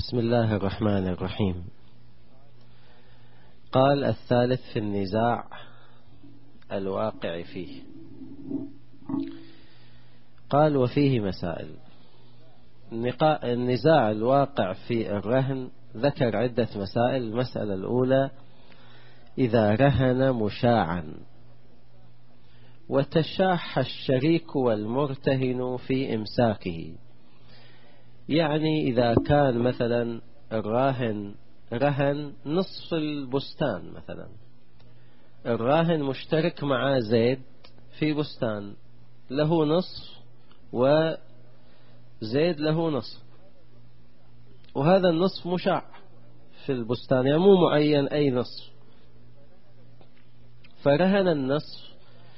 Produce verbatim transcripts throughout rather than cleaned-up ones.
بسم الله الرحمن الرحيم. قال الثالث في النزاع الواقع فيه. قال وفيه مسائل. النزاع الواقع في الرهن ذكر عدة مسائل. المسألة الأولى: إذا رهن مشاعا وتشاح الشريك والمرتهن في إمساكه، يعني إذا كان مثلا الراهن رهن نصف البستان، مثلا الراهن مشترك مع زيد في بستان، له نصف وزيد له نصف، وهذا النصف مشاع في البستان، يعني مو معين أي نصف، فرهن النصف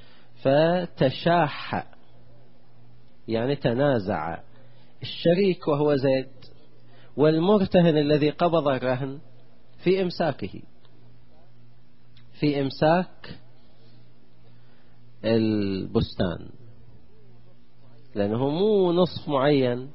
فتشاح يعني تنازع الشريك وهو زيد والمرتهن الذي قبض الرهن في إمساكه، في إمساك البستان، لأنه مو نصف معين.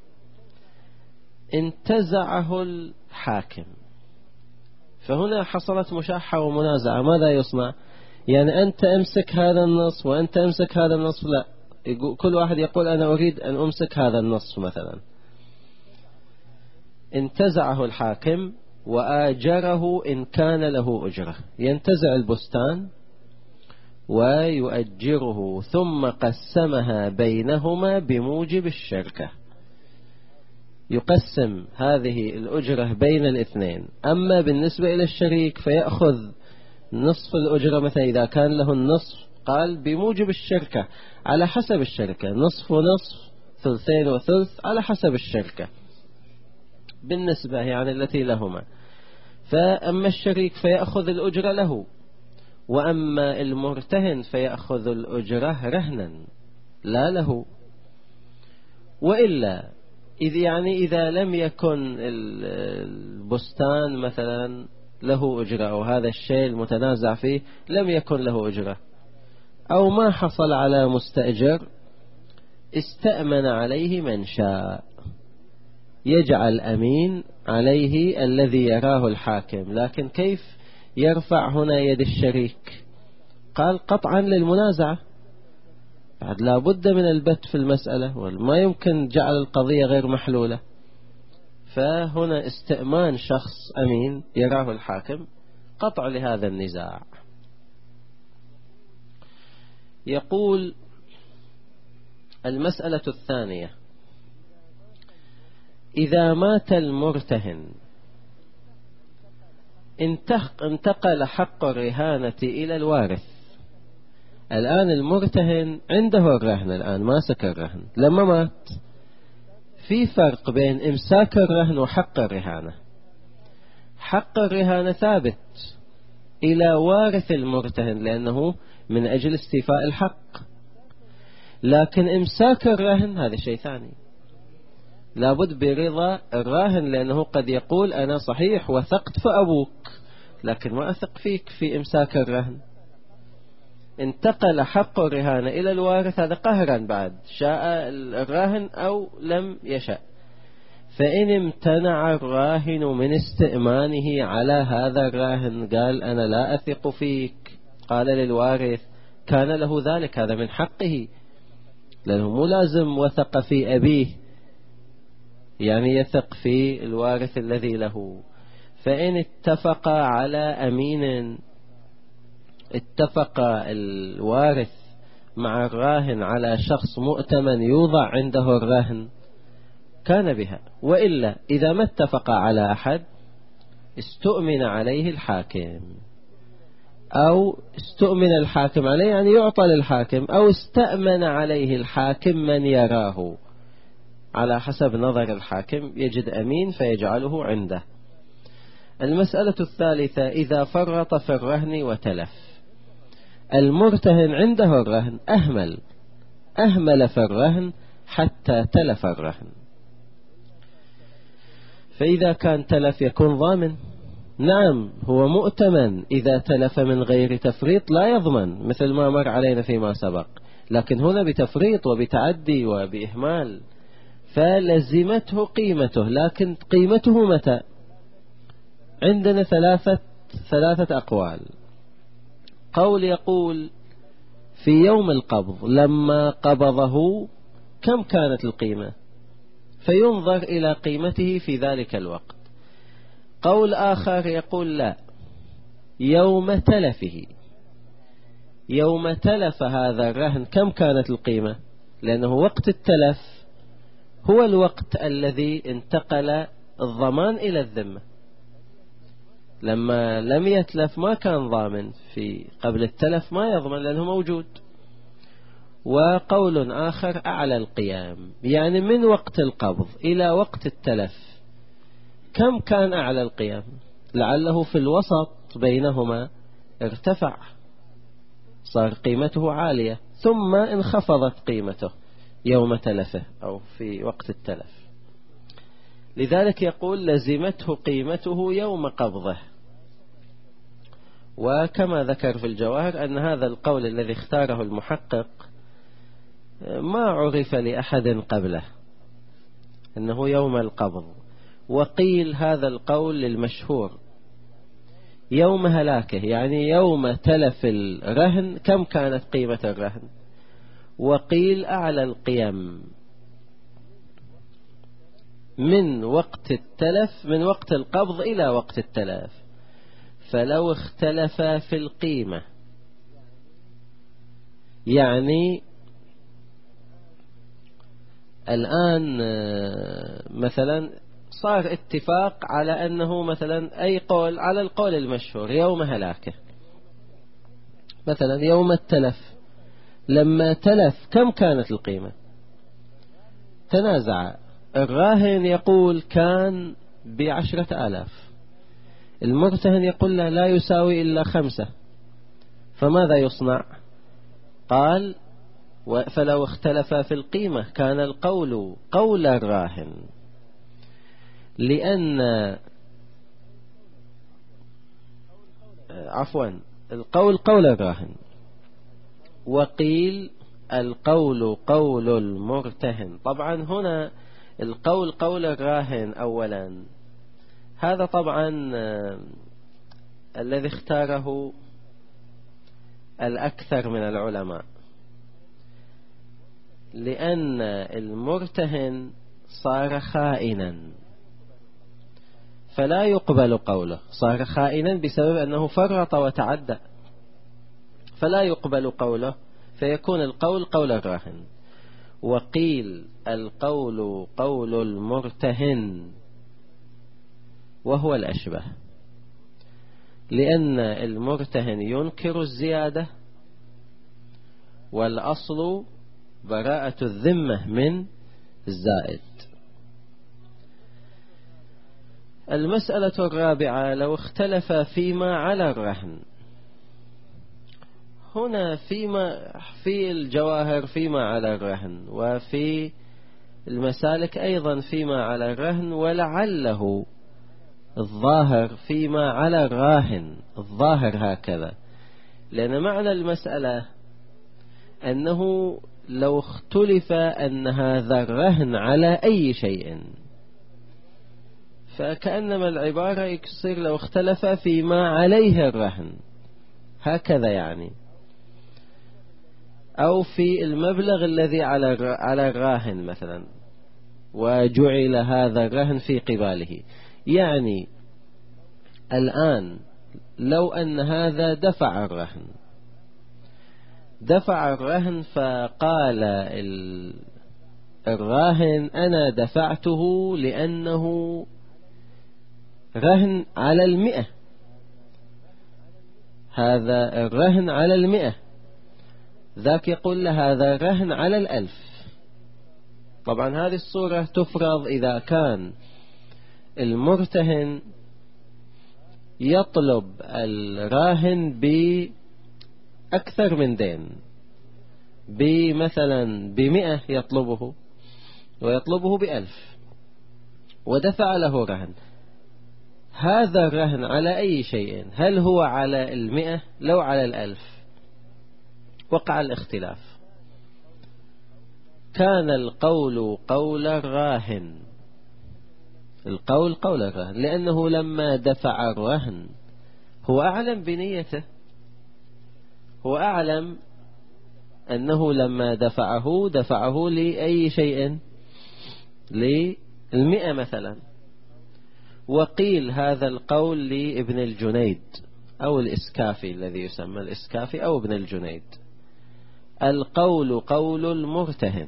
انتزعه الحاكم، فهنا حصلت مشاحة ومنازعة. ماذا يصنع؟ يعني أنت امسك هذا النصف وأنت امسك هذا النصف، لا، كل واحد يقول أنا أريد أن أمسك هذا النصف مثلا. انتزعه الحاكم وآجره إن كان له أجرة، ينتزع البستان ويؤجره، ثم قسمها بينهما بموجب الشركة، يقسم هذه الأجرة بين الاثنين. أما بالنسبة إلى الشريك فيأخذ نصف الأجرة، مثلا إذا كان له النصف قال بموجب الشركة على حسب الشركة، نصف ونصف، ثلثين وثلث، على حسب الشركة بالنسبة يعني التي لهما. فأما الشريك فيأخذ الأجرة له، وأما المرتهن فيأخذ الأجرة رهنا لا له. وإلا إذ يعني إذا لم يكن البستان مثلا له أجرة، أو هذا الشيء المتنازع فيه لم يكن له أجرة، أو ما حصل على مستأجر، استأمن عليه من شاء، يجعل أمين عليه الذي يراه الحاكم. لكن كيف يرفع هنا يد الشريك؟ قال قطعا للمنازعة، بعد لا بد من البت في المسألة، وما يمكن جعل القضية غير محلولة. فهنا استئمان شخص أمين يراه الحاكم قطع لهذا النزاع. يقول المسألة الثانية: إذا مات المرتهن انتقل حق الرهانة إلى الوارث. الآن المرتهن عنده الرهن، الآن ماسك الرهن، لما مات في فرق بين إمساك الرهن وحق الرهانة. حق الرهانة ثابت إلى وارث المرتهن لأنه من أجل استيفاء الحق، لكن إمساك الرهن هذا شيء ثاني، لابد برضا الراهن، لأنه قد يقول أنا صحيح وثقت في أبوك لكن ما أثق فيك في إمساك الرهن. انتقل حق الرهانة إلى الوارث، هذا قهرا، بعد شاء الراهن أو لم يشاء. فإن امتنع الراهن من استئمانه على هذا الراهن، قال أنا لا أثق فيك، قال للوارث، كان له ذلك، هذا من حقه، لأنه مو لازم وثق في أبيه يعني يثق في الوارث الذي له. فإن اتفق على أمين، اتفق الوارث مع الراهن على شخص مؤتمن يوضع عنده الرهن، كان بها. وإلا إذا ما اتفق على أحد استؤمن عليه الحاكم، أو استؤمن الحاكم عليه يعني يعطى للحاكم، أو استأمن عليه الحاكم من يراه، على حسب نظر الحاكم يجد أمين فيجعله عنده. المسألة الثالثة: إذا فرط في الرهن وتلف. المرتهن عنده الرهن، أهمل أهمل في الرهن حتى تلف الرهن. فإذا كان تلف يكون ضامن، نعم هو مؤتمن، إذا تلف من غير تفريط لا يضمن، مثل ما مر علينا فيما سبق، لكن هنا بتفريط وبتعدي وبإهمال، فلزمته قيمته، لكن قيمته متى؟ عندنا ثلاثة ثلاثة أقوال. قول يقول في يوم القبض لما قبضه كم كانت القيمة، فينظر إلى قيمته في ذلك الوقت. قول آخر يقول لا، يوم تلفه، يوم تلف هذا الرهن كم كانت القيمة، لأنه وقت التلف هو الوقت الذي انتقل الضمان إلى الذمة. لما لم يتلف ما كان ضامن، في قبل التلف ما يضمن لأنه موجود. وقول آخر أعلى القيام، يعني من وقت القبض إلى وقت التلف كم كان أعلى القيام، لعله في الوسط بينهما ارتفع صار قيمته عالية ثم انخفضت قيمته يوم تلفه أو في وقت التلف. لذلك يقول لزمته قيمته يوم قبضه. وكما ذكر في الجواهر أن هذا القول الذي اختاره المحقق ما عرف لأحد قبله أنه يوم القبض، وقيل هذا القول للمشهور يوم هلاكه، يعني يوم تلف الرهن كم كانت قيمة الرهن. وقيل أعلى القيم من وقت التلف، من وقت القبض إلى وقت التلف. فلو اختلف في القيمة، يعني الآن مثلا صار اتفاق على أنه مثلا أي قول على القول المشهور يوم هلاكه، مثلا يوم التلف لما تلف كم كانت القيمة، تنازع. الراهن يقول كان بعشرة آلاف، المرتهن يقول لا, لا يساوي إلا خمسة، فماذا يصنع؟ قال فلو اختلف في القيمة كان القول قول الراهن، لأن عفوا القول قول الراهن، وقيل القول قول المرتهن. طبعا هنا القول قول الراهن أولا، هذا طبعا الذي اختاره الأكثر من العلماء، لأن المرتهن صار خائنا فلا يقبل قوله، صار خائنا بسبب أنه فرط وتعدى فلا يقبل قوله، فيكون القول قول الراهن. وقيل القول قول المرتهن وهو الأشبه، لأن المرتهن ينكر الزيادة، والأصل براءة الذمة من الزائد. المسألة الرابعة لو اختلف فيما على الرهن. هنا فيما في الجواهر فيما على الرهن، وفي المسالك أيضا فيما على الرهن، ولعله الظاهر فيما على الراهن، الظاهر هكذا، لأن معنى المسألة أنه لو اختلف أن هذا الرهن على أي شيء، فكأنما العبارة يصير لو اختلف فيما عليه الرهن هكذا يعني، أو في المبلغ الذي على على الراهن مثلا وجعل هذا الرهن في قباله. يعني الآن لو أن هذا دفع الرهن دفع الرهن فقال الراهن أنا دفعته لأنه رهن على المئة، هذا الرهن على المئة، ذاك يقول له هذا رهن على الألف. طبعا هذه الصورة تفرض إذا كان المرتهن يطلب الراهن بأكثر من دين، بمثلا بمئة يطلبه ويطلبه بألف ودفع له رهن. هذا الرهن على أي شيء؟ هل هو على المئة لو على الألف؟ وقع الاختلاف. كان القول قول الراهن، القول قول الراهن، لأنه لما دفع الرهن هو أعلم بنيته، هو أعلم أنه لما دفعه دفعه لأي شيء، للمئة مثلا. وقيل هذا القول لابن الجنيد أو الإسكافي الذي يسمى الإسكافي أو ابن الجنيد، القول قول المرتهن.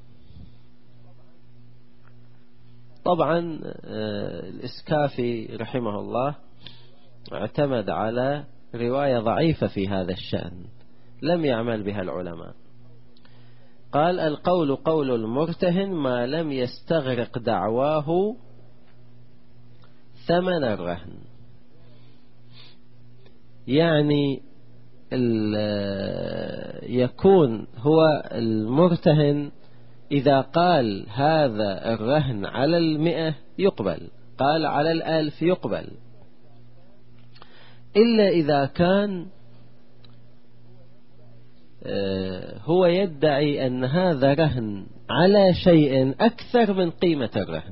طبعا الإسكافي رحمه الله اعتمد على رواية ضعيفة في هذا الشأن لم يعمل بها العلماء. قال القول قول المرتهن ما لم يستغرق دعواه ثمن الرهن. يعني يكون هو المرتهن إذا قال هذا الرهن على المئة يقبل، قال على الألف يقبل، إلا إذا كان هو يدعي أن هذا رهن على شيء أكثر من قيمة الرهن.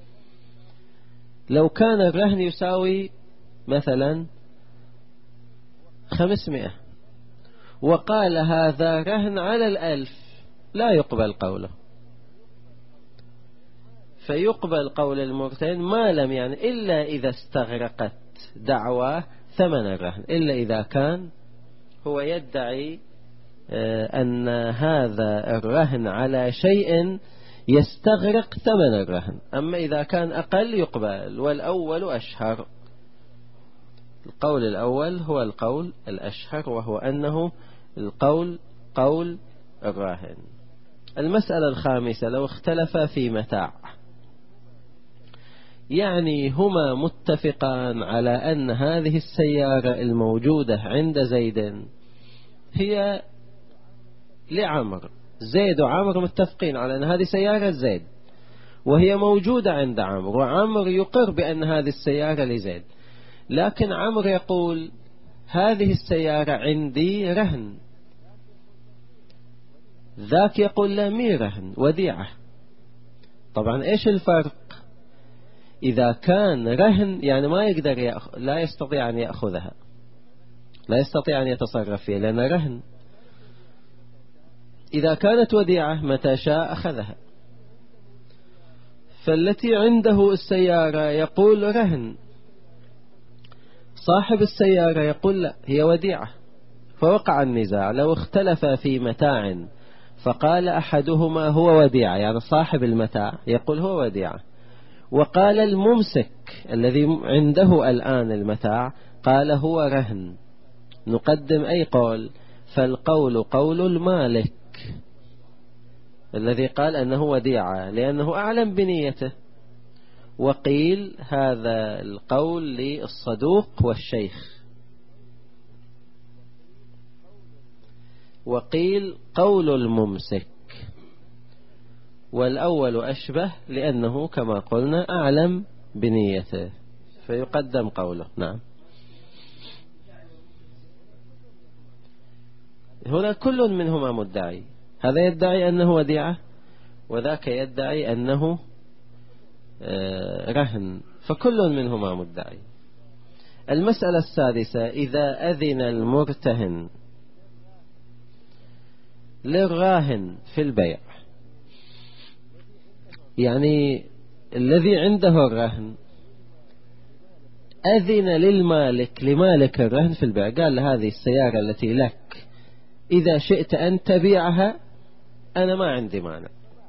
لو كان الرهن يساوي مثلا خمسمائة وقال هذا رهن على الألف لا يقبل قوله، فيقبل قول المرتهن ما لم يعني إلا إذا استغرقت دعواه ثمن الرهن، إلا إذا كان هو يدعي أن هذا الرهن على شيء يستغرق ثمن الرهن. أما إذا كان أقل يقبل، والأول أشهر. القول الأول هو القول الأشهر، وهو أنه القول قول الراهن. المسألة الخامسة لو اختلفا في متاع، يعني هما متفقان على أن هذه السيارة الموجودة عند زيد هي لعمر، زيد وعمر متفقين على أن هذه سيارة زيد وهي موجودة عند عمر، وعمر يقر بأن هذه السيارة لزيد، لكن عمر يقول هذه السيارة عندي رهن، ذاك يقول لا مي رهن وديعة. طبعا إيش الفرق؟ إذا كان رهن يعني ما يقدر يأخ... لا يستطيع أن يأخذها، لا يستطيع أن يتصرف فيها لأنها رهن. إذا كانت وديعة متى شاء أخذها. فالتي عنده السيارة يقول رهن، صاحب السيارة يقول لا هي وديعة، فوقع النزاع. لو اختلف في متاع فقال أحدهما هو وديعة، يعني صاحب المتاع يقول هو وديعة، وقال الممسك الذي عنده الآن المتاع قال هو رهن، نقدم أي قول؟ فالقول قول المالك الذي قال أنه وديعة لأنه أعلم بنيته. وقيل هذا القول للصدوق والشيخ. وقيل قول الممسك، والأول أشبه لأنه كما قلنا أعلم بنيته فيقدم قوله. نعم. هنا كل منهما مدعي، هذا يدعي أنه وديعة وذاك يدعي أنه رهن، فكل منهما مدعي. المسألة السادسة إذا أذن المرتهن للراهن في البيع، يعني الذي عنده الرهن أذن للمالك لمالك الرهن في البيع، قال له هذه السيارة التي لك إذا شئت أن تبيعها أنا ما عندي مانع،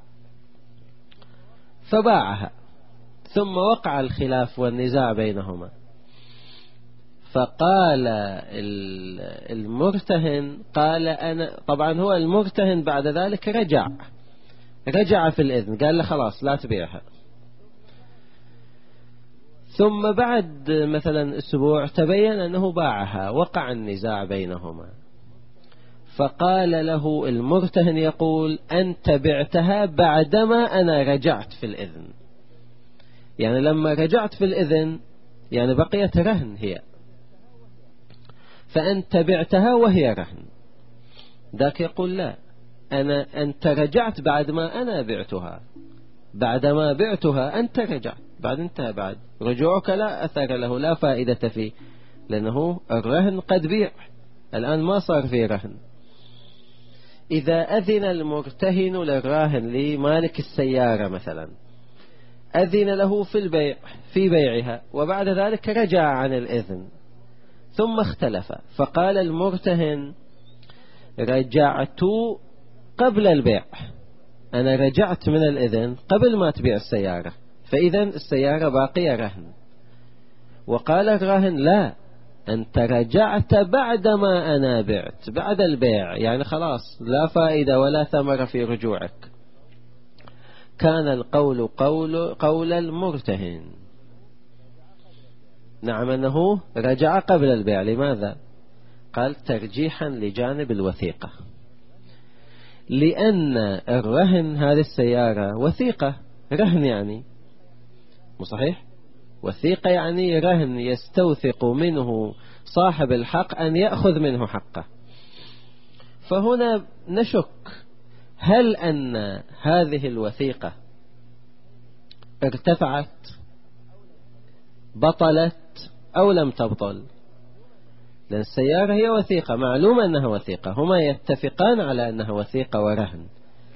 فباعها. ثم وقع الخلاف والنزاع بينهما، فقال المرتهن قال أنا، طبعا هو المرتهن بعد ذلك رجع رجع في الإذن، قال له خلاص لا تبيعها. ثم بعد مثلا أسبوع تبين أنه باعها، وقع النزاع بينهما، فقال له المرتهن يقول أنت بعتها بعدما أنا رجعت في الإذن، يعني لما رجعت في الإذن يعني بقيت رهن هي، فأنت بعتها وهي رهن. ذاك يقول لا أنا أنت رجعت بعد ما أنا بعتها، بعدما بعتها أنت رجعت، بعد انتهى، بعد رجوعك لا أثر له، لا فائدة فيه، لأنه الرهن قد بيع، الآن ما صار فيه رهن. إذا أذن المرتهن للراهن لمالك السيارة مثلا، أذن له في البيع في بيعها، وبعد ذلك رجع عن الإذن ثم اختلف، فقال المرتهن رجعت قبل البيع، أنا رجعت من الإذن قبل ما تبيع السيارة، فإذا السيارة باقية رهن. وقال الراهن لا، أنت رجعت بعدما أنا بعت، بعد البيع، يعني خلاص لا فائدة ولا ثمر في رجوعك. كان القول قول, قول المرتهن. نعم أنه رجع قبل البيع. لماذا؟ قال ترجيحا لجانب الوثيقة، لأن الرهن هذه السيارة وثيقة، رهن يعني مو صحيح؟ وثيقة يعني رهن يستوثق منه صاحب الحق أن يأخذ منه حقه. فهنا نشك هل أن هذه الوثيقة ارتفعت، بطلت أو لم تبطل؟ لأن السيارة هي وثيقة، معلوم أنها وثيقة، هما يتفقان على أنها وثيقة ورهن.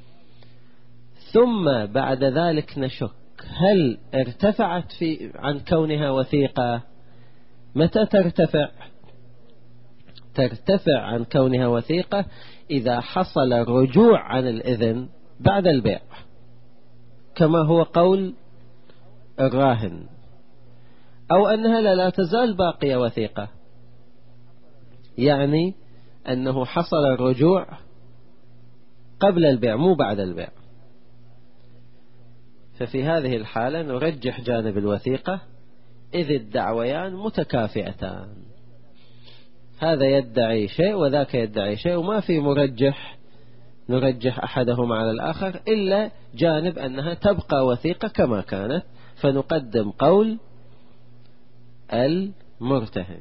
ثم بعد ذلك نشك هل ارتفعت في عن كونها وثيقة؟ متى ترتفع؟ ترتفع عن كونها وثيقة إذا حصل رجوع عن الإذن بعد البيع، كما هو قول الراهن، أو أنها لا, لا تزال باقية وثيقة، يعني أنه حصل الرجوع قبل البيع مو بعد البيع. ففي هذه الحالة نرجح جانب الوثيقة، إذ الدعويان متكافئتان، هذا يدعي شيء وذاك يدعي شيء، وما في مرجح نرجح أحدهما على الآخر إلا جانب أنها تبقى وثيقة كما كانت، فنقدم قول المرتهن.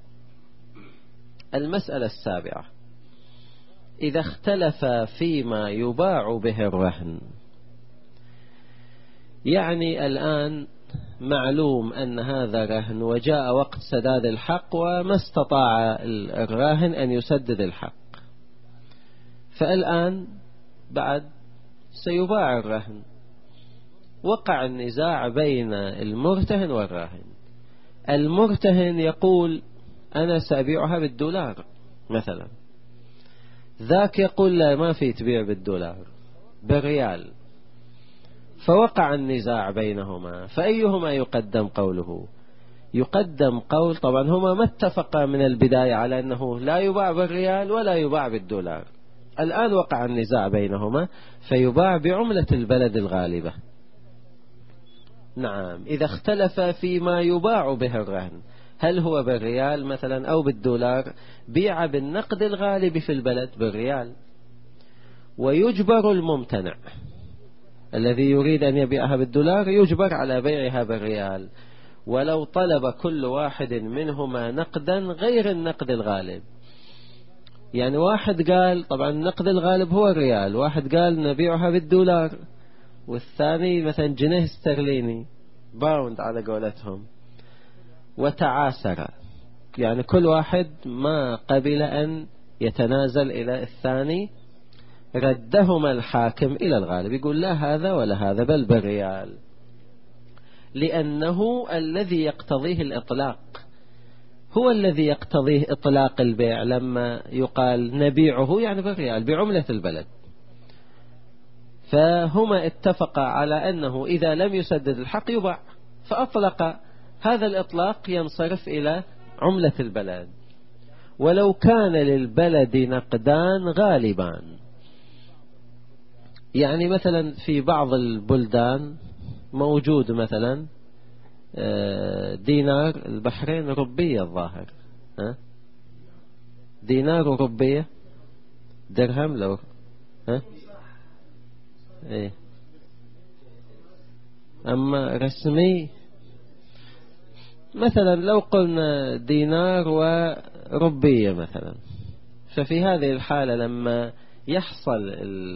المسألة السابعة: إذا اختلف فيما يباع به الرهن. يعني الآن معلوم أن هذا رهن وجاء وقت سداد الحق وما استطاع الراهن أن يسدد الحق، فالآن بعد سيباع الرهن، وقع النزاع بين المرتهن والراهن. المرتهن يقول أنا سأبيعها بالدولار مثلا، ذاك يقول لا ما في تبيع بالدولار بالريال، فوقع النزاع بينهما، فأيهما يقدم قوله؟ يقدم قول، طبعا هما ما اتفقا من البداية على أنه لا يباع بالريال ولا يباع بالدولار، الآن وقع النزاع بينهما فيباع بعملة البلد الغالبة. نعم، إذا اختلف فيما يباع به الرهن، هل هو بالريال مثلا أو بالدولار، بيع بالنقد الغالب في البلد بالريال، ويجبر الممتنع الذي يريد أن يبيعها بالدولار يجبر على بيعها بالريال، ولو طلب كل واحد منهما نقدا غير النقد الغالب. يعني واحد قال طبعا النقد الغالب هو الريال، واحد قال نبيعها بالدولار، والثاني مثلا جنيه استرليني باوند على قولتهم، وتعاسر، يعني كل واحد ما قبل أن يتنازل إلى الثاني، ردهما الحاكم إلى الغالب، يقول لا هذا ولا هذا بل بالريال، لأنه الذي يقتضيه الإطلاق، هو الذي يقتضيه إطلاق البيع، لما يقال نبيعه يعني بالريال بعملة البلد. فهما اتفقا على أنه إذا لم يسدد الحق يباع، فأطلق هذا الإطلاق ينصرف إلى عملة البلد. ولو كان للبلد نقدان غالبان، يعني مثلا في بعض البلدان موجود مثلا دينار البحرين ربية الظاهر، ها دينار ربية، درهم لو ها ايه، اما رسمي مثلا لو قلنا دينار وربية مثلا، ففي هذه الحالة لما يحصل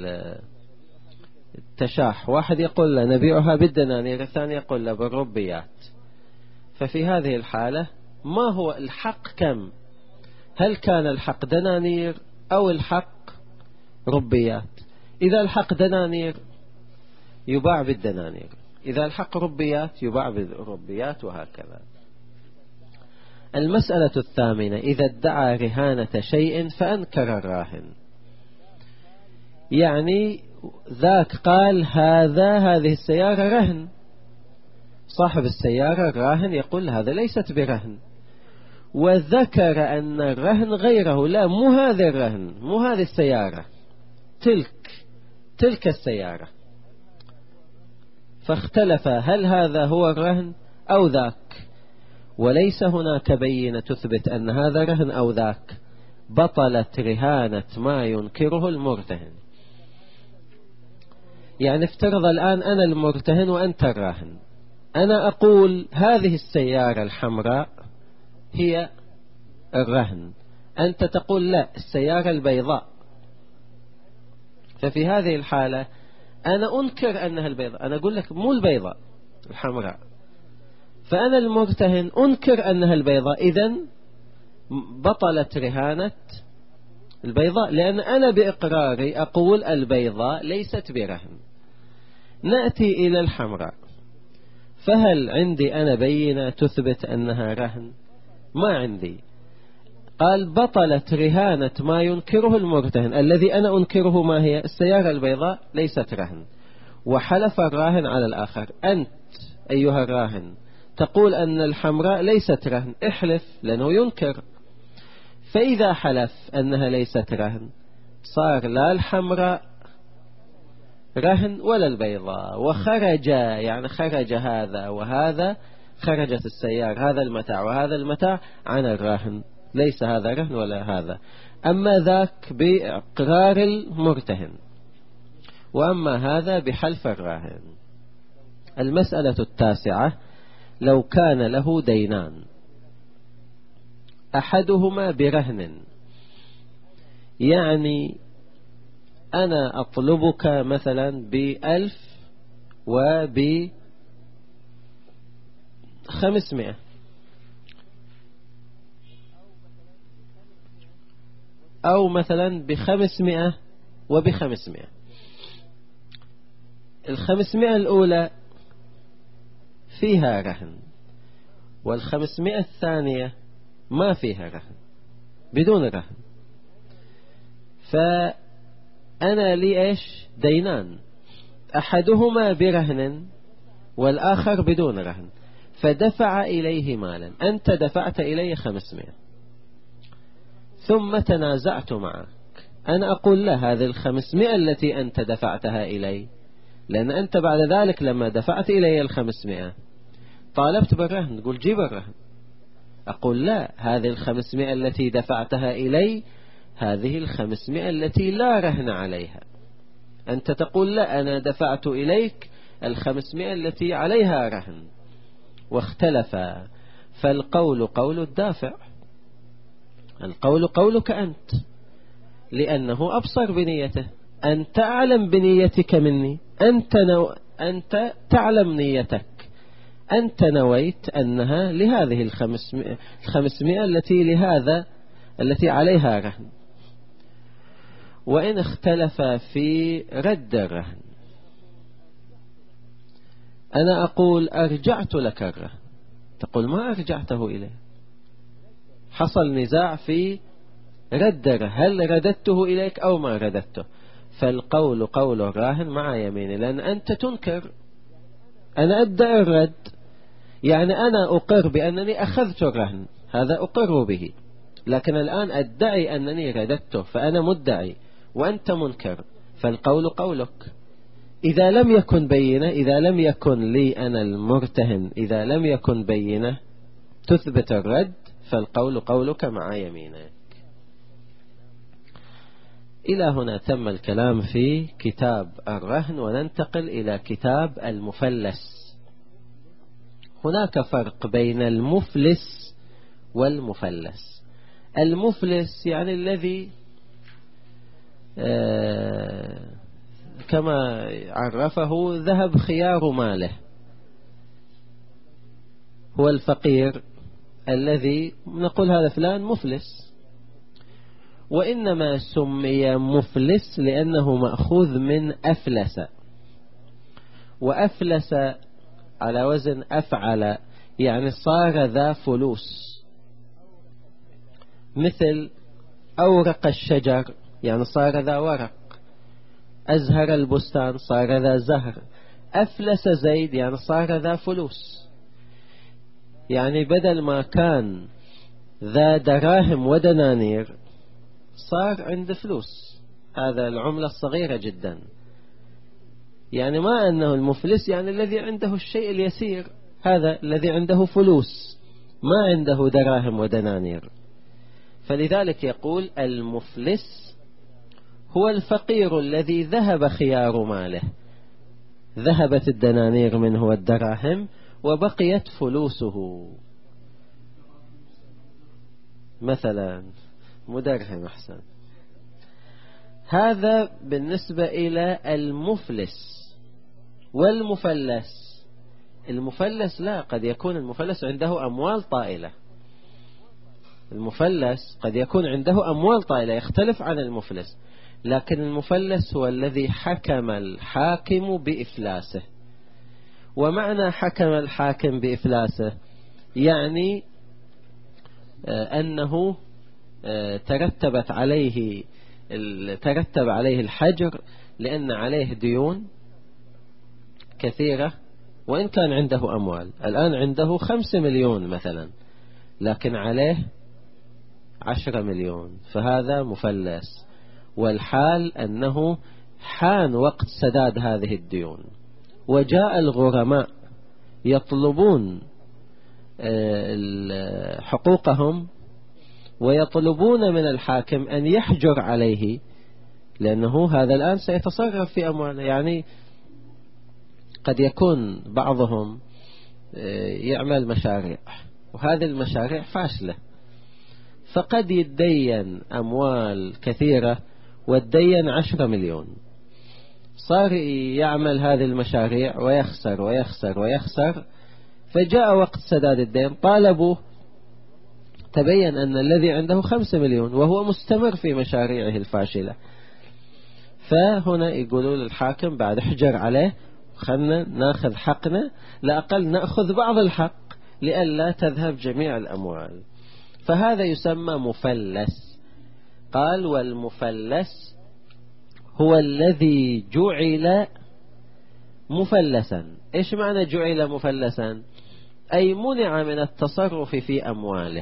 التشاح، واحد يقول له نبيعها بالدنانير، الثاني يقول له بالربيات. ففي هذه الحالة ما هو الحق كم؟ هل كان الحق دنانير أو الحق ربيات؟ إذا الحق دنانير يباع بالدنانير، إذا الحق ربيات يباع بالربيات، وهكذا. المسألة الثامنة: إذا ادعى رهانة شيء فأنكر الراهن، يعني ذاك قال هذا هذه السيارة رهن، صاحب السيارة الراهن يقول هذا ليست برهن، وذكر أن الرهن غيره، لا مو هذا الرهن، مو هذه السيارة، تلك تلك السيارة. فاختلف هل هذا هو الرهن أو ذاك، وليس هناك بينة تثبت أن هذا رهن أو ذاك، بطلت رهانة ما ينكره المرتهن. يعني افترض الآن أنا المرتهن وأنت الراهن، أنا أقول هذه السيارة الحمراء هي الرهن، أنت تقول لا السيارة البيضاء. ففي هذه الحالة أنا أنكر أنها البيضاء، أنا أقول لك مو البيضاء الحمراء، فأنا المرتهن أنكر أنها البيضاء، إذن بطلت رهانة البيضاء، لأن أنا بإقراري أقول البيضاء ليست برهن. نأتي إلى الحمراء، فهل عندي أنا بينة تثبت أنها رهن؟ ما عندي. قال بطلت رهانة ما ينكره المرتهن، الذي أنا أنكره ما هي؟ السيارة البيضاء ليست رهن. وحلف الراهن على الآخر، أنت أيها الراهن تقول أن الحمراء ليست رهن، احلف، لأنه ينكر. فإذا حلف أنها ليست رهن صار لا الحمراء رهن ولا البيضاء، وخرج، يعني خرج هذا وهذا، خرجت السيارة هذا المتاع وهذا المتاع عن الراهن، ليس هذا رهن ولا هذا. أما ذاك بإقرار المرتهن، وأما هذا بحلف الراهن. المسألة التاسعة: لو كان له دينان أحدهما برهن، يعني أنا أطلبك مثلا بألف وبخمسمائة، أو مثلا بخمسمائة وبخمسمائة. الخمسمائة الأولى فيها رهن، والخمسمائة الثانية ما فيها رهن، بدون رهن. فأنا لي إيش؟ دينان، أحدهما برهن والآخر بدون رهن، فدفع إليه مالا، أنت دفعت إلي خمسمائة، ثم تنازعت معك، أنا أقول له هذه الخمسمائة التي أنت دفعتها إلي، لأن أنت بعد ذلك لما دفعت إلي الخمسمائة طالبت بالرهن، تقول جيب الرهن، أقول لا، هذه الخمسمائة التي دفعتها إلي هذه الخمسمائة التي لا رهن عليها، أنت تقول لا، أنا دفعت إليك الخمسمائة التي عليها رهن، واختلف. فالقول قول الدافع، القول قولك أنت، لأنه أبصر بنيته، أنت أعلم بنيتك مني، أنت, نو... أنت تعلم نيتك، أنت نويت أنها لهذه الخمسمائة, الخمسمائة التي لهذا التي عليها رهن. وإن اختلف في رد الرهن، أنا أقول أرجعت لك الرهن، تقول ما أرجعته إليه، حصل نزاع في رد الرهن، هل رددته إليك أو ما رددته؟ فالقول قول الراهن مع يمينه، لأن أنت تنكر، أنا أدعي الرد، يعني أنا أقر بأنني أخذت الرهن، هذا أقر به، لكن الآن أدعي أنني رددته، فأنا مدعي وأنت منكر، فالقول قولك. إذا لم يكن بينة، إذا لم يكن لي أنا المرتهن، إذا لم يكن بينة تثبت الرد، فالقول قولك مع يمينك. إلى هنا تم الكلام في كتاب الرهن، وننتقل إلى كتاب المفلس. هناك فرق بين المفلس والمفلس. المفلس يعني الذي كما عرفه ذهب خيار ماله. هو الفقير الذي نقول هذا فلان مفلس، وإنما سمي مفلس لأنه مأخوذ من أفلس، وأفلس على وزن أفعل، يعني صار ذا فلوس. مثل أورق الشجر، يعني صار ذا ورق. أزهر البستان، صار ذا زهر. أفلس زيد، يعني صار ذا فلوس، يعني بدل ما كان ذا دراهم ودنانير صار عنده فلوس. هذا العملة الصغيرة جدا، يعني ما أنه المفلس يعني الذي عنده الشيء اليسير، هذا الذي عنده فلوس ما عنده دراهم ودنانير. فلذلك يقول المفلس هو الفقير الذي ذهب خيار ماله، ذهبت الدنانير منه والدراهم وبقيت فلوسه. مثلا مدرهم أحسن. هذا بالنسبة إلى المفلس. والمفلس، المفلس لا، قد يكون المفلس عنده أموال طائلة. المفلس قد يكون عنده أموال طائلة، يختلف عن المفلس. لكن المفلس هو الذي حكم الحاكم بإفلاسه. ومعنى حكم الحاكم بإفلاسه يعني أنه ترتبت عليه ترتب عليه الحجر، لأن عليه ديون كثيرة، وإن كان عنده أموال. الآن عنده خمسة مليون مثلا، لكن عليه عشرة مليون، فهذا مفلس. والحال أنه حان وقت سداد هذه الديون، وجاء الغرماء يطلبون حقوقهم، ويطلبون من الحاكم أن يحجر عليه، لأنه هذا الآن سيتصرف في أمواله. يعني قد يكون بعضهم يعمل مشاريع، وهذه المشاريع فاشلة، فقد يدين أموال كثيرة، والدين عشرة مليون. صار يعمل هذه المشاريع ويخسر ويخسر ويخسر، فجاء وقت سداد الدين طالبوه، تبين أن الذي عنده خمسة مليون وهو مستمر في مشاريعه الفاشلة. فهنا يقولوا للحاكم بعد احجر عليه، خلنا ناخذ حقنا، لأقل نأخذ بعض الحق لئلا تذهب جميع الأموال. فهذا يسمى مفلس. قال والمفلس هو الذي جعل مفلسا. إيش معنى جعل مفلسا؟ أي منع من التصرف في أمواله،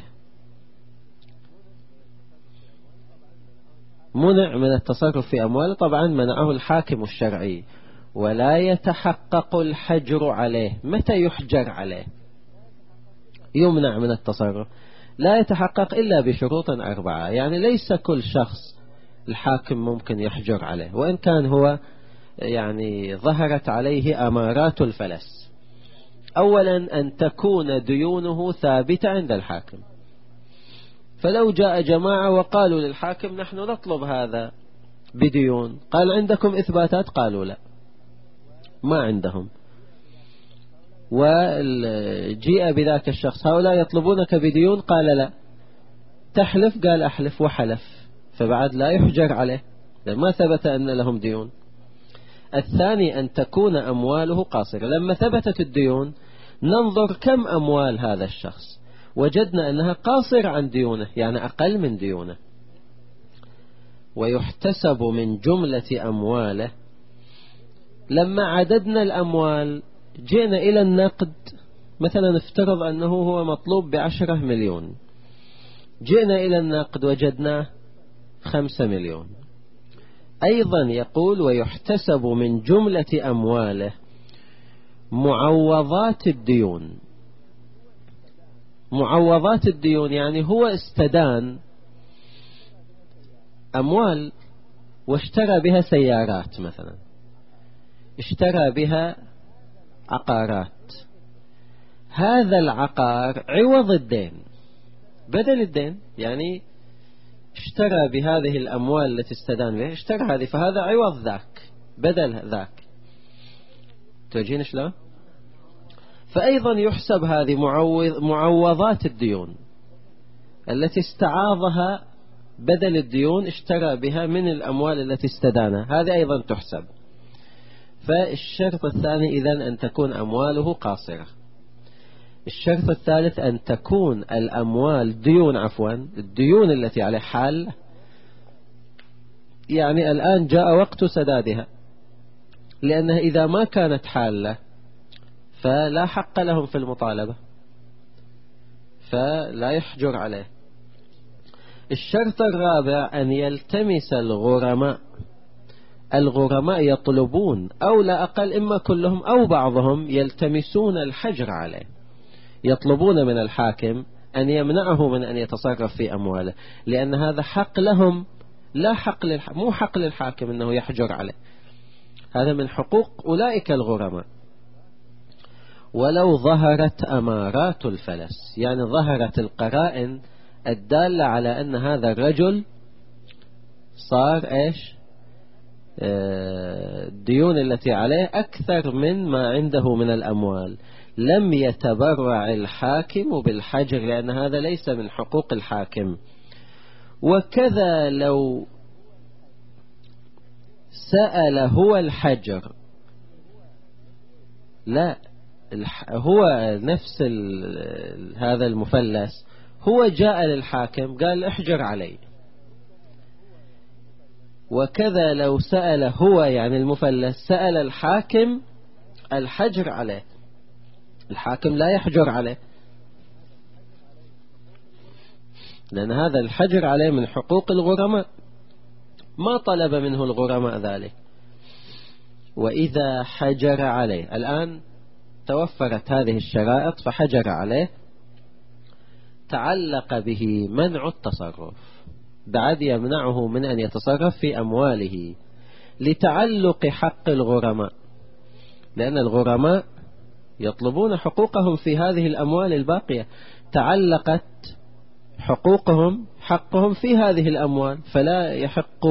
منع من التصرف في أمواله. طبعا منعه الحاكم الشرعي، ولا يتحقق الحجر عليه. متى يحجر عليه؟ يمنع من التصرف، لا يتحقق إلا بشروط أربعة. يعني ليس كل شخص الحاكم ممكن يحجر عليه، وإن كان هو يعني ظهرت عليه أمارات الفلس. أولا أن تكون ديونه ثابتة عند الحاكم. فلو جاء جماعة وقالوا للحاكم نحن نطلب هذا بديون، قال عندكم إثباتات؟ قالوا لا، ما عندهم. وجيء بذاك الشخص هؤلاء يطلبونك بديون، قال لا. تحلف؟ قال أحلف، وحلف، فبعد لا يحجر عليه ما ثبت أن لهم ديون. الثاني أن تكون أمواله قاصرة. لما ثبتت الديون ننظر كم أموال هذا الشخص، وجدنا أنها قاصرة عن ديونه، يعني أقل من ديونه، ويحتسب من جملة أمواله. لما عددنا الأموال جئنا إلى النقد، مثلا افترض أنه هو مطلوب بعشرة مليون، جئنا إلى النقد وجدناه خمسة مليون. أيضا يقول ويحتسب من جملة أمواله معوضات الديون. معوضات الديون يعني هو استدان أموال واشترى بها سيارات، مثلا اشترى بها عقارات. هذا العقار عوض الدين، بدل الدين، يعني اشترى بهذه الأموال التي استدان بها، اشترى هذه، فهذا عوض ذاك بدل ذاك. توجين شلون؟ فأيضا يحسب هذه معوض معوضات الديون التي استعاضها بدل الديون، اشترى بها من الأموال التي استدانها، هذه أيضا تحسب. فالشرط الثاني إذن أن تكون أمواله قاصرة. الشرط الثالث أن تكون الأموال ديون عفوا الديون التي عليه حال، يعني الآن جاء وقت سدادها، لأنها إذا ما كانت حالة فلا حق لهم في المطالبة، فلا يحجر عليه. الشرط الرابع أن يلتمس الغرماء الغرماء يطلبون، أو لا أقل إما كلهم أو بعضهم يلتمسون الحجر عليه، يطلبون من الحاكم أن يمنعه من أن يتصرف في أمواله، لأن هذا حق لهم، لا حق للح... مو حق للحاكم أنه يحجر عليه، هذا من حقوق أولئك الغرماء. ولو ظهرت أمارات الفلس، يعني ظهرت القرائن الدالة على أن هذا الرجل صار إيش الديون التي عليه أكثر من ما عنده من الأموال، لم يتبرع الحاكم بالحجر، لأن هذا ليس من حقوق الحاكم. وكذا لو سأل هو الحجر، لا هو نفس هذا المفلس هو جاء للحاكم قال احجر علي. وكذا لو سأل هو يعني المفلس سأل الحاكم الحجر عليه، الحاكم لا يحجر عليه، لأن هذا الحجر عليه من حقوق الغرماء، ما طلب منه الغرماء ذلك. وإذا حجر عليه، الآن توفرت هذه الشرائط فحجر عليه، تعلق به منع التصرف، بعد يمنعه من أن يتصرف في أمواله لتعلق حق الغرماء، لأن الغرماء يطلبون حقوقهم في هذه الأموال الباقية، تعلقت حقوقهم حقهم في هذه الأموال، فلا يحق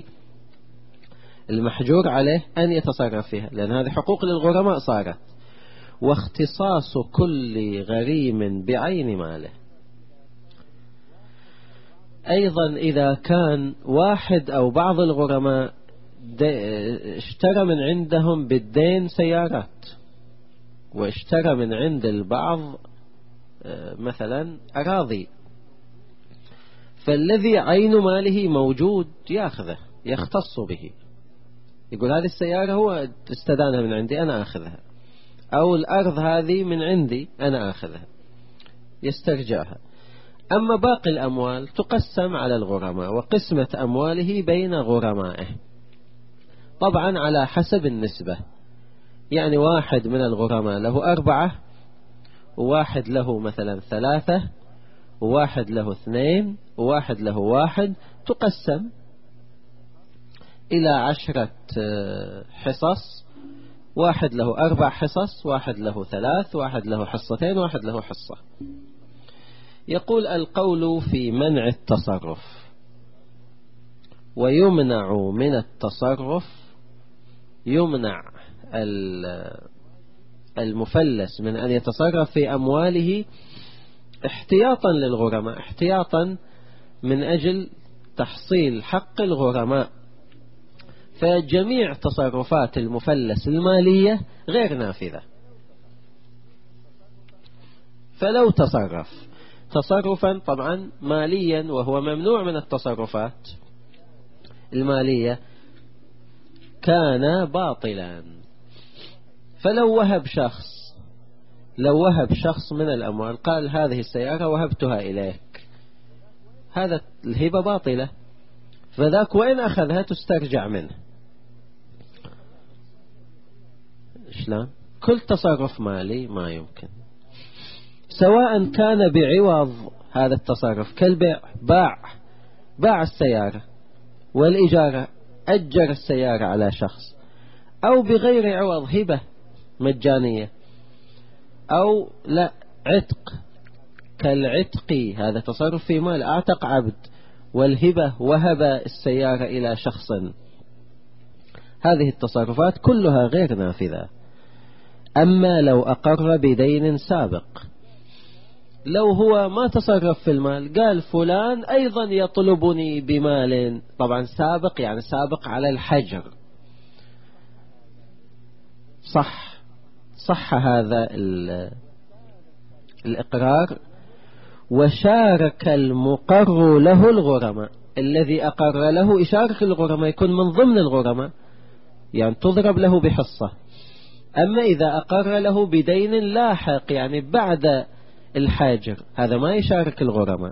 للمحجور عليه أن يتصرف فيها، لأن هذه حقوق للغرماء صارت. واختصاص كل غريم بعين ماله، أيضا إذا كان واحد أو بعض الغرماء اشترى من عندهم بالدين سيارات، واشترى من عند البعض مثلا أراضي، فالذي عين ماله موجود يأخذه يختص به، يقول هذه السيارة هو استدانها من عندي أنا أخذها، أو الأرض هذه من عندي أنا أخذها يسترجعها. أما باقي الأموال تقسم على الغرماء، وقسمة أمواله بين غرمائه طبعا على حسب النسبة، يعني واحد من الغرماء له أربعة، وواحد له مثلا ثلاثة، وواحد له اثنين، وواحد له واحد، تقسم إلى عشرة حصص، واحد له أربع حصص، واحد له ثلاث، واحد له حصتين، واحد له حصة. يقول القول في منع التصرف، ويمنع من التصرف، يمنع المفلس من أن يتصرف في أمواله احتياطا للغرماء، احتياطا من أجل تحصيل حق الغرماء، فجميع تصرفات المفلس المالية غير نافذة. فلو تصرف تصرفا طبعا ماليا، وهو ممنوع من التصرفات المالية، كان باطلا. فلو وهب شخص لو وهب شخص من الأموال، قال هذه السيارة وهبتها إليك، هذا الهبة باطلة، فذاك وإن أخذها تسترجع منه. شلون؟ كل تصرف مالي ما يمكن، سواء كان بعوض هذا التصرف كالبيع، باع باع السيارة، والإجارة أجر السيارة على شخص، أو بغير عوض هبة مجانية، أو لا عتق كالعتق، هذا تصرف في مال، أعتق عبد والهبة وهب السيارة إلى شخص، هذه التصرفات كلها غير نافذة. أما لو أقر بدين سابق، لو هو ما تصرف في المال، قال فلان أيضا يطلبني بمال، طبعا سابق يعني سابق على الحجر، صح صح هذا الإقرار، وشارك المقر له الغرماء. الذي أقر له يشارك الغرماء، يكون من ضمن الغرماء، يعني تضرب له بحصة. أما إذا أقر له بدين لاحق يعني بعد الحاجر، هذا ما يشارك الغرماء.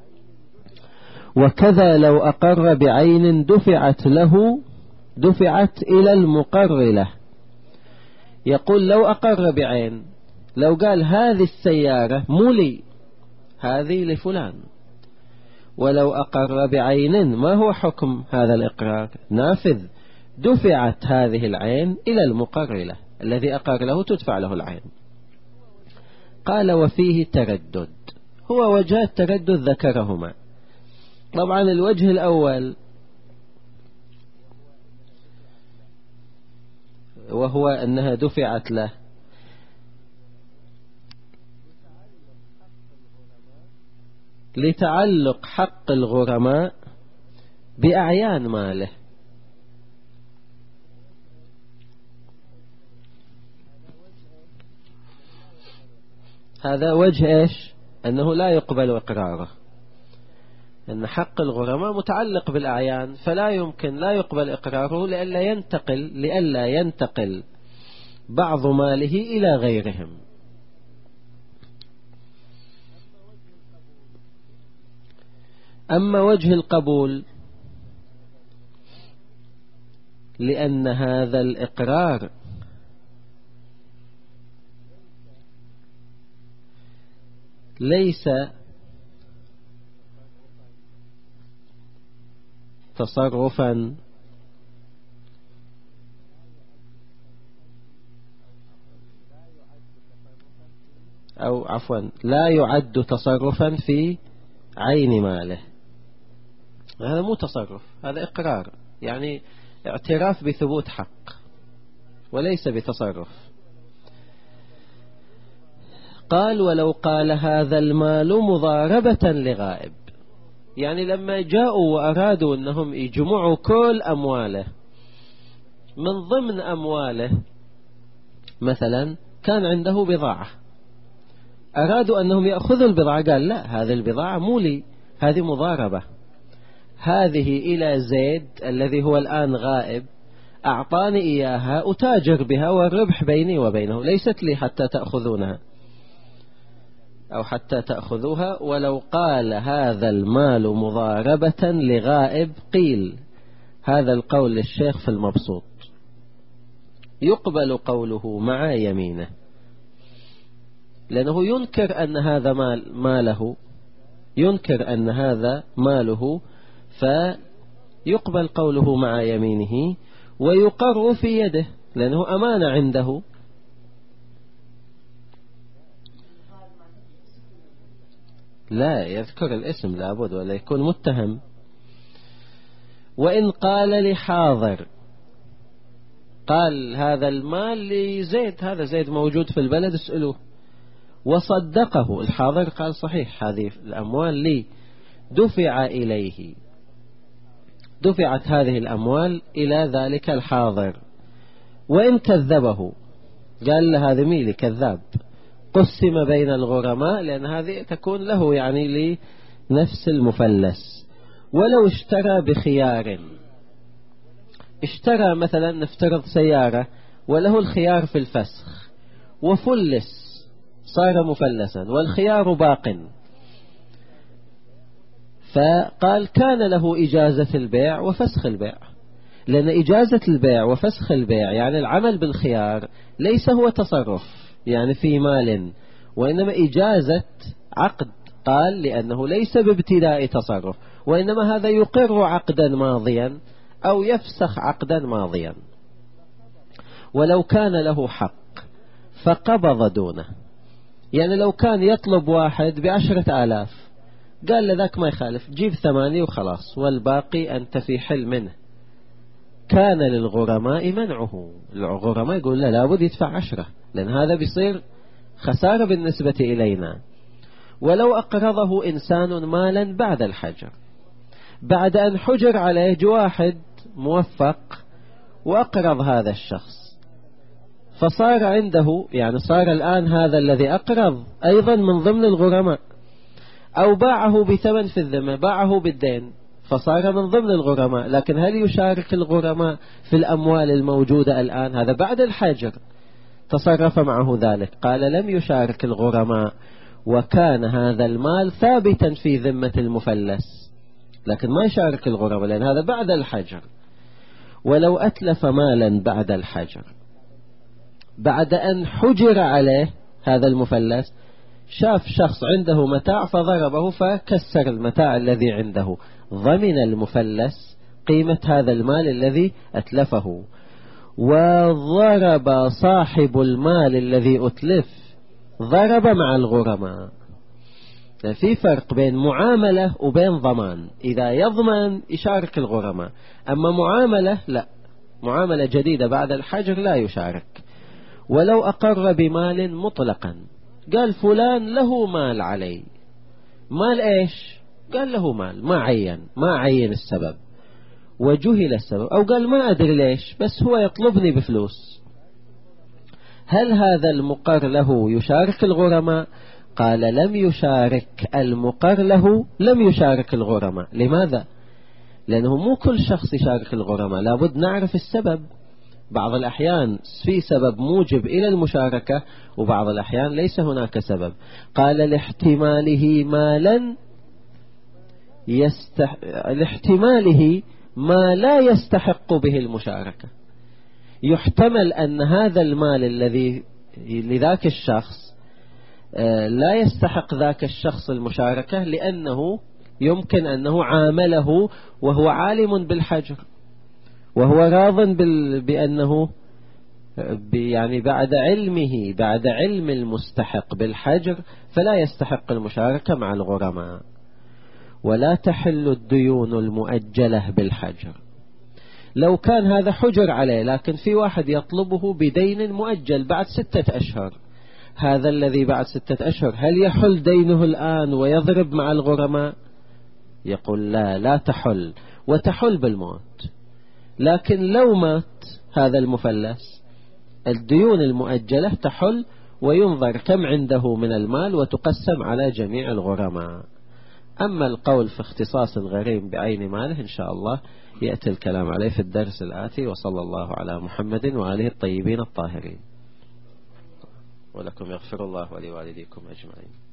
وكذا لو أقر بعين دفعت له دفعت إلى المقر له. يقول لو أقر بعين، لو قال هذه السيارة مو لي، هذه لفلان، ولو أقر بعين ما هو حكم هذا الإقرار؟ نافذ، دفعت هذه العين إلى المقر له، الذي أقر له تدفع له العين. قال وفيه تردد، هو وجهات تردد ذكرهما. طبعا الوجه الأول وهو أنها دفعت له لتعلق حق الغرماء بأعيان ماله. هذا وجه إيش؟ أنه لا يقبل إقراره، أن حق الغرماء متعلق بالأعيان، فلا يمكن لا يقبل إقراره لئلا ينتقل لئلا ينتقل بعض ماله إلى غيرهم. أما وجه القبول، لأن هذا الإقرار ليس تصرفا أو عفوا لا يعد تصرفا في عين ماله. هذا مو تصرف، هذا إقرار، يعني اعتراف بثبوت حق وليس بتصرف. قال ولو قال هذا المال مضاربة لغائب، يعني لما جاءوا وأرادوا أنهم يجمعوا كل أمواله، من ضمن أمواله مثلا كان عنده بضاعة، أرادوا أنهم يأخذوا البضاعة، قال لا، هذه البضاعة مو لي، هذه مضاربة، هذه إلى زيد الذي هو الآن غائب، أعطاني إياها أتاجر بها والربح بيني وبينه، ليست لي حتى تأخذونها أو حتى تأخذوها. ولو قال هذا المال مضاربة لغائب، قيل هذا القول للشيخ في المبسوط، يقبل قوله مع يمينه، لأنه ينكر أن هذا مال ماله، ينكر أن هذا ماله، فيقبل قوله مع يمينه ويقر في يده لأنه أمانة عنده. لا يذكر الاسم لابد ولا يكون متهم. وإن قال لحاضر، قال هذا المال لزيد، هذا زيد موجود في البلد اسألوه، وصدقه الحاضر قال صحيح هذه الأموال لي، دفع إليه، دفعت هذه الأموال إلى ذلك الحاضر. وإن كذبه قال له هذا ميلي، كذاب، قسم بين الغرماء، لأن هذه تكون له يعني لنفس المفلس. ولو اشترى بخيار، اشترى مثلا نفترض سيارة وله الخيار في الفسخ وفلس صار مفلسا والخيار باق، فقال كان له إجازة البيع وفسخ البيع، لأن إجازة البيع وفسخ البيع يعني العمل بالخيار ليس هو تصرف يعني في مال، وإنما إجازة عقد، قال لأنه ليس بابتداء تصرف، وإنما هذا يقر عقدا ماضيا أو يفسخ عقدا ماضيا. ولو كان له حق فقبض دونه، يعني لو كان يطلب واحد بعشرة آلاف قال لذاك ما يخالف جيب ثمانية وخلاص والباقي أنت في حل منه. كان للغرماء منعه، الغرماء يقول لا لابد يدفع عشرة لأن هذا بيصير خسارة بالنسبة إلينا. ولو أقرضه إنسان مالا بعد الحجر، بعد أن حجر عليه جو واحد موفق وأقرض هذا الشخص، فصار عنده يعني صار الآن هذا الذي أقرض أيضا من ضمن الغرماء، أو باعه بثمن في الذمة، باعه بالدين فصار من ضمن الغرماء. لكن هل يشارك الغرماء في الأموال الموجودة الآن؟ هذا بعد الحجر تصرف معه ذلك. قال لم يشارك الغرماء، وكان هذا المال ثابتا في ذمة المفلس، لكن ما يشارك الغرماء لأن هذا بعد الحجر. ولو أتلف مالا بعد الحجر، بعد أن حجر عليه هذا المفلس، شاف شخص عنده متاع فضربه فكسر المتاع الذي عنده، ضمن المفلس قيمة هذا المال الذي أتلفه. وضرب صاحب المال الذي أتلف ضرب مع الغرماء. في فرق بين معاملة وبين ضمان. إذا يضمن يشارك الغرماء، أما معاملة لا، معاملة جديدة بعد الحجر لا يشارك. ولو أقر بمال مطلقا، قال فلان له مال علي، مال إيش؟ قال له مال ما عين، ما عين السبب وجهل السبب، أو قال ما أدري ليش بس هو يطلبني بفلوس، هل هذا المقر له يشارك الغرماء؟ قال لم يشارك المقر له، لم يشارك الغرماء. لماذا؟ لأنه مو كل شخص يشارك الغرماء، لابد نعرف السبب. بعض الأحيان في سبب موجب إلى المشاركة، وبعض الأحيان ليس هناك سبب. قال لاحتماله مالا يستح... لاحتماله ما لا يستحق به المشاركة. يحتمل أن هذا المال الذي لذاك الشخص لا يستحق ذاك الشخص المشاركة، لأنه يمكن أنه عامله وهو عالم بالحجر، وهو راض بأنه يعني بعد علمه بعد علم المستحق بالحجر فلا يستحق المشاركة مع الغرماء. ولا تحل الديون المؤجلة بالحجر. لو كان هذا حجر عليه لكن في واحد يطلبه بدين مؤجل بعد ستة أشهر، هذا الذي بعد ستة أشهر هل يحل دينه الآن ويضرب مع الغرماء؟ يقول لا، لا تحل، وتحل بالموت. لكن لو مات هذا المفلس الديون المؤجلة تحل، وينظر كم عنده من المال وتقسم على جميع الغرماء. أما القول في اختصاص الغريم بعين ماله إن شاء الله يأتي الكلام عليه في الدرس الآتي. وصلى الله على محمد وآله الطيبين الطاهرين. ولكم يغفر الله ولوالديكم أجمعين.